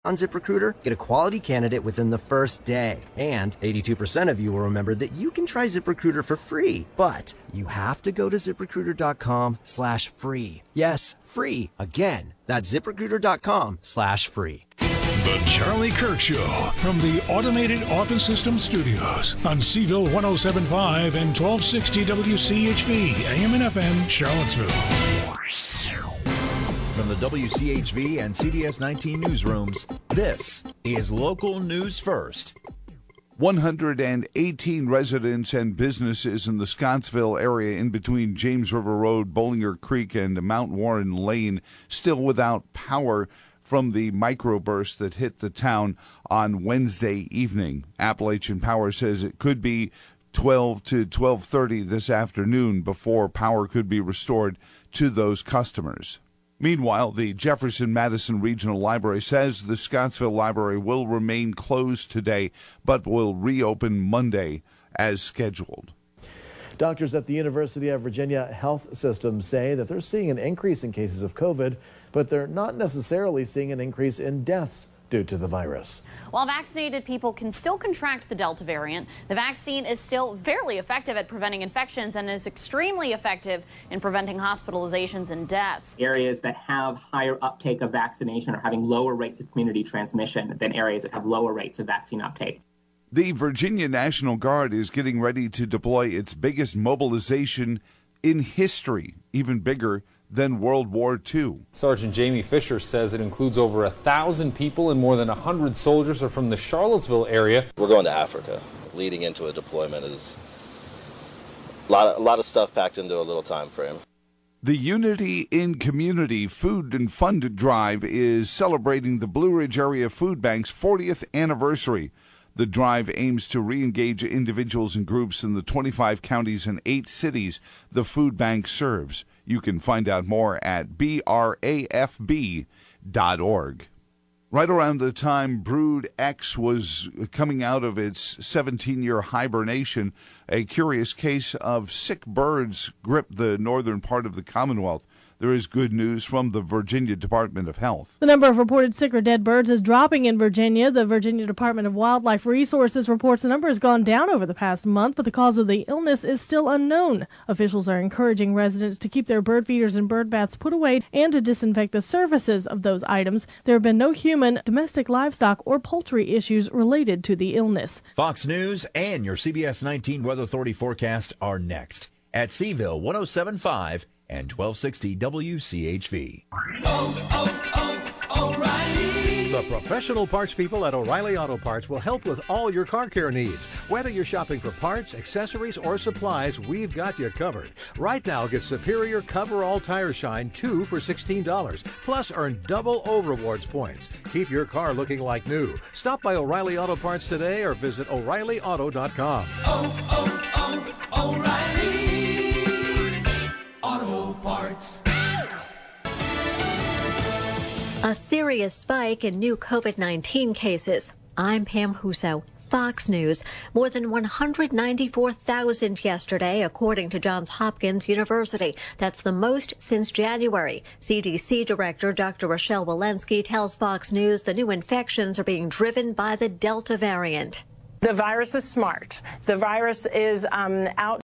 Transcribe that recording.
On ZipRecruiter, get a quality candidate within the first day. And 82% of you will remember that you can try ZipRecruiter for free. But you have to go to ZipRecruiter.com/free. Yes, free. Again, that's ZipRecruiter.com/free. The Charlie Kirk Show from the Automated Office System Studios on Seville 107.5 and 1260 WCHV, AM and FM, Charlottesville. From the WCHV and CBS 19 newsrooms, this is Local News First. 118 residents and businesses in the Scottsville area in between James River Road, Bollinger Creek, and Mount Warren Lane still without power from the microburst that hit the town on Wednesday evening. Appalachian Power says it could be 12 to 12:30 this afternoon before power could be restored to those customers. Meanwhile, the Jefferson-Madison Regional Library says the Scottsville Library will remain closed today, but will reopen Monday as scheduled. Doctors at the University of Virginia Health System say that they're seeing an increase in cases of COVID, but they're not necessarily seeing an increase in deaths due to the virus. While vaccinated people can still contract the Delta variant, the vaccine is still fairly effective at preventing infections and is extremely effective in preventing hospitalizations and deaths. Areas that have higher uptake of vaccination are having lower rates of community transmission than areas that have lower rates of vaccine uptake. The Virginia National Guard is getting ready to deploy its biggest mobilization in history, even bigger than World War II. Sergeant Jamie Fisher says it includes over 1,000 people and more than 100 soldiers are from the Charlottesville area. We're going to Africa. Leading into a deployment is a lot of stuff packed into a little time frame. The Unity in Community Food and Fund Drive is celebrating the Blue Ridge Area Food Bank's 40th anniversary. The drive aims to re-engage individuals and groups in the 25 counties and 8 cities the food bank serves. You can find out more at brafb.org. Right around the time Brood X was coming out of its 17-year hibernation, a curious case of sick birds gripped the northern part of the Commonwealth. There is good news from the Virginia Department of Health. The number of reported sick or dead birds is dropping in Virginia. The Virginia Department of Wildlife Resources reports the number has gone down over the past month, but the cause of the illness is still unknown. Officials are encouraging residents to keep their bird feeders and bird baths put away and to disinfect the surfaces of those items. There have been no human, domestic livestock, or poultry issues related to the illness. Fox News and your CBS 19 Weather Authority forecast are next at Seville 107.5 and 1260 WCHV. O'Reilly. The professional parts people at O'Reilly Auto Parts will help with all your car care needs. Whether you're shopping for parts, accessories, or supplies, we've got you covered. Right now, get Superior Cover-All Tire Shine 2 for $16. Plus, earn double O-Rewards points. Keep your car looking like new. Stop by O'Reilly Auto Parts today or visit O'ReillyAuto.com. O'Reilly Auto Parts. A serious spike in new COVID-19 cases. I'm Pam Huso, Fox News. More than 194,000 yesterday, according to Johns Hopkins University. That's the most since January. CDC Director Dr. Rochelle Walensky tells Fox News the new infections are being driven by the Delta variant. The virus is smart. The virus is out